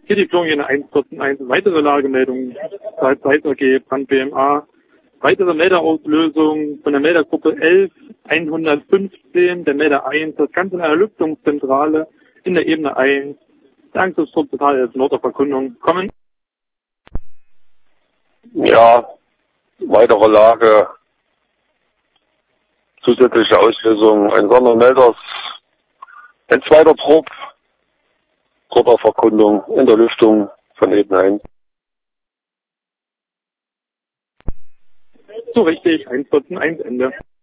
Hier die Florian 114.1. Weitere Lagemeldung. Zeit AG, Brand BMA. Weitere Melderauslösung von der Meldergruppe 11.115, der Melder 1. Das Ganze in einer Lüftungszentrale in der Ebene 1. Der Angriffstrupp total als Nordverkundung. Kommen. Ja, weitere Lage. Zusätzliche Auslösung eines anderen Melders. Ein zweiter Trupp. Verkundung in der Lüftung von Ebene 1. So richtig, 114.1 Ende.